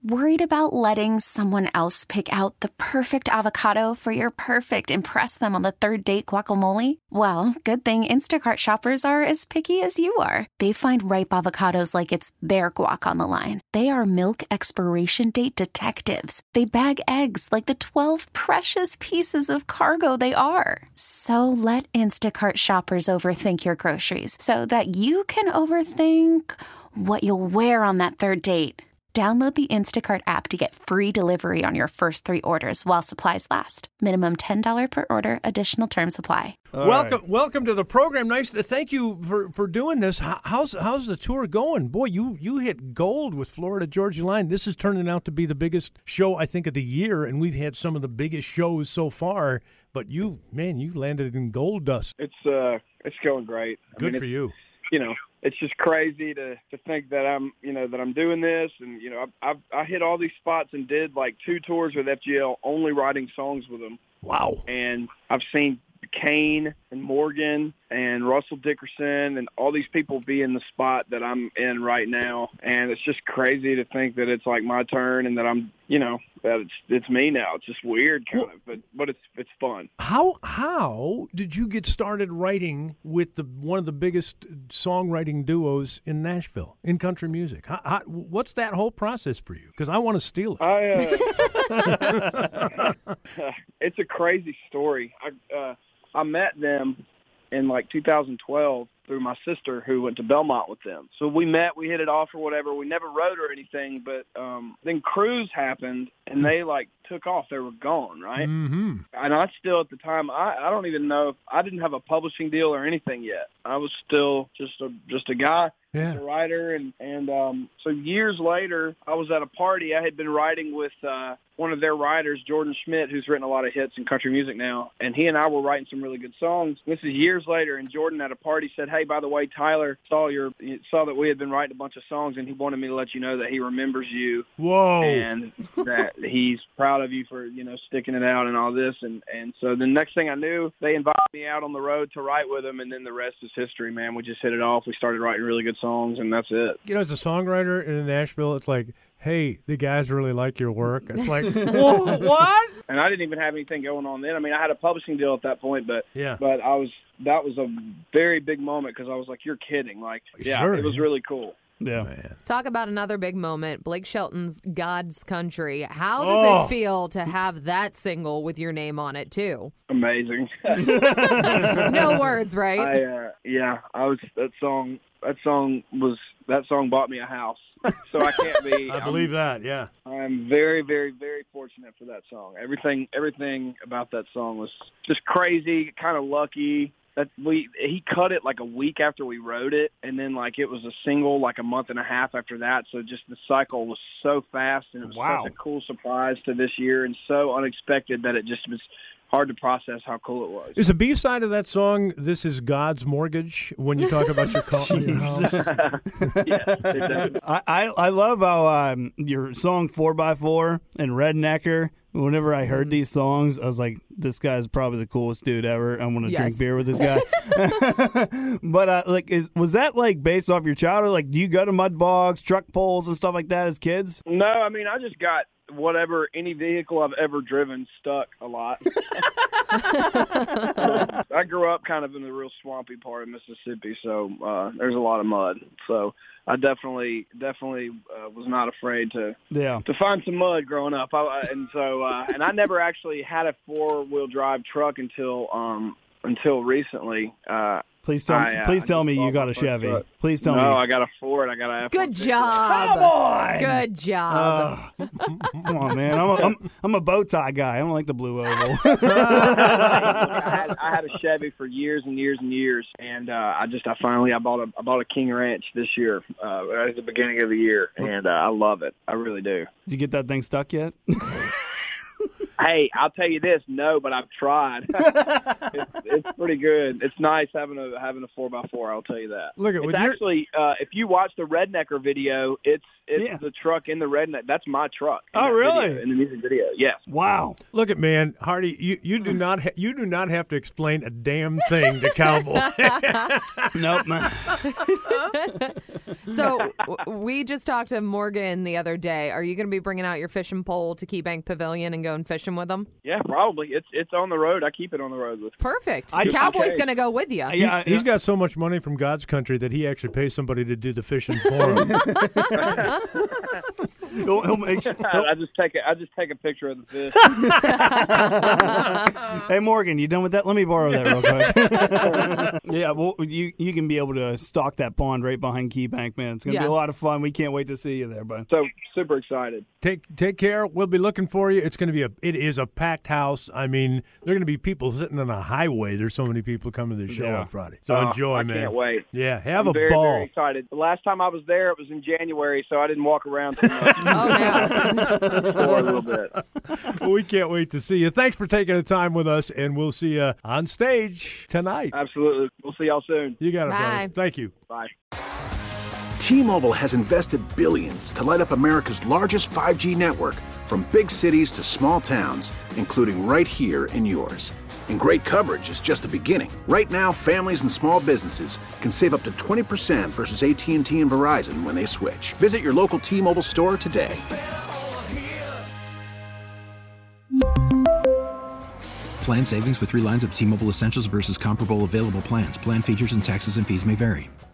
Worried about letting someone else pick out the perfect avocado for your perfect impress them on the third date guacamole? Well, good thing Instacart shoppers are as picky as you are. They find ripe avocados like it's their guac on the line. They are milk expiration date detectives. They bag eggs like the 12 precious pieces of cargo they are. So let Instacart shoppers overthink your groceries so that you can overthink what you'll wear on that third date. Download the Instacart app to get free delivery on your first 3 orders while supplies last. Minimum $10 per order. Additional terms apply. Welcome to the program. Nice to thank you for doing this. How's the tour going? Boy, you hit gold with Florida Georgia Line. This is turning out to be the biggest show, I think, of the year, and we've had some of the biggest shows so far. But you landed in gold dust. It's going great. Good for you. It's just crazy to think that I'm doing this, and I hit all these spots and did like 2 tours with FGL, only writing songs with them. Wow! And I've seen Kane and Morgan and Russell Dickerson and all these people be in the spot that I'm in right now, and it's just crazy to think that it's like my turn and that I'm that it's me now. It's just weird, kind of, but it's fun. How did you get started writing with one of the biggest songwriting duos in Nashville in country music? What's that whole process for you? Because I want to steal it. It's a crazy story. I met them in like 2012 through my sister who went to Belmont with them. So we met, we hit it off or whatever. We never wrote or anything, but then Cruise happened and they like took off. They were gone, right? Mm-hmm. And I still at the time, I don't even know if I didn't have a publishing deal or anything yet. I was still just a guy. Yeah. A writer, and so years later, I was at a party. I had been writing with one of their writers, Jordan Schmidt, who's written a lot of hits in country music now, and he and I were writing some really good songs. This is years later, and Jordan at a party said, "Hey, by the way, Tyler saw that we had been writing a bunch of songs, and he wanted me to let you know that he remembers you. Whoa! And that he's proud of you for sticking it out and all this." And so the next thing I knew, they invited me out on the road to write with them, and then the rest is history, man. We just hit it off. We started writing really good songs, and that's it. As a songwriter in Nashville, it's like, hey, the guys really like your work. It's like, whoa, what? And I didn't even have anything going on then. I mean, I had a publishing deal at that point, but that was a very big moment because I was like, you're kidding. Like, sure. It was really cool. Yeah. Man. Talk about another big moment, Blake Shelton's God's Country. How does it feel to have that single with your name on it, too? Amazing. No words, right? That song bought me a house. So I can't be. I believe that, yeah. I'm very, very, very fortunate for that song. Everything about that song was just crazy, kind of lucky. That he cut it like a week after we wrote it, and then like it was a single like a month and a half after that. So just the cycle was so fast, and it was such a cool surprise to this year, and so unexpected that it just was hard to process how cool it was. Is a B-side of that song, "This Is God's Mortgage," when you talk about your house? I love how your song 4x4 and Rednecker, whenever I heard these songs, I was like, this guy's probably the coolest dude ever. I want to drink beer with this guy. But was that like based off your childhood? Like, do you go to mud bogs, truck pulls, and stuff like that as kids? No, I mean, I just got any vehicle I've ever driven stuck a lot. I grew up kind of in the real swampy part of Mississippi, so there's a lot of mud. So I definitely was not afraid to find some mud growing up. And I never actually had a 4-wheel drive truck until recently. Please tell me you got a Chevy. Truck. Please tell me. No, I got a Ford. I got a F-150. Good job. Come on. Good job. Come on, man. I'm a bow tie guy. I don't like the blue oval. I had a Chevy for years and years and years, and I bought a King Ranch this year, right at the beginning of the year, and I love it. I really do. Did you get that thing stuck yet? Hey, I'll tell you this, no, but I've tried. It's pretty good. It's nice having a 4x4. I'll tell you that. Look at it's actually if you watch the Rednecker video, it's the truck in the Redneck. That's my truck. Oh, really? In the music video, yes. Wow. Look at man, Hardy. You do not have to explain a damn thing to Cowboy. Nope, man. So we just talked to Morgan the other day. Are you going to be bringing out your fishing pole to KeyBank Pavilion and going fishing with them? Yeah, probably. It's on the road. I keep it on the road with me. Perfect. Cowboy's going to go with you. He's got so much money from God's country that he actually pays somebody to do the fishing for him. He'll make sure. I just take a picture of the fish. Hey Morgan, you done with that? Let me borrow that real quick. Yeah, well, you can be able to stock that pond right behind KeyBank, man. It's gonna be a lot of fun. We can't wait to see you there, bud. So super excited. Take care. We'll be looking for you. It is a packed house. I mean, there are gonna be people sitting on a highway. There's so many people coming to the show on Friday. So enjoy, man. I can't wait. Yeah, have a very, ball. Very excited. The last time I was there, it was in January, so I didn't walk around too much. For a little bit. Well, we can't wait to see you. Thanks for taking the time with us, and we'll see you on stage tonight. Absolutely. We'll see y'all soon. You got it, Bye. brother. Thank you. Bye. T-Mobile has invested billions to light up America's largest 5G network, from big cities to small towns, including right here in yours. And great coverage is just the beginning. Right now, families and small businesses can save up to 20% versus AT&T and Verizon when they switch. Visit your local T-Mobile store today. Plan savings with 3 lines of T-Mobile Essentials versus comparable available plans. Plan features and taxes and fees may vary.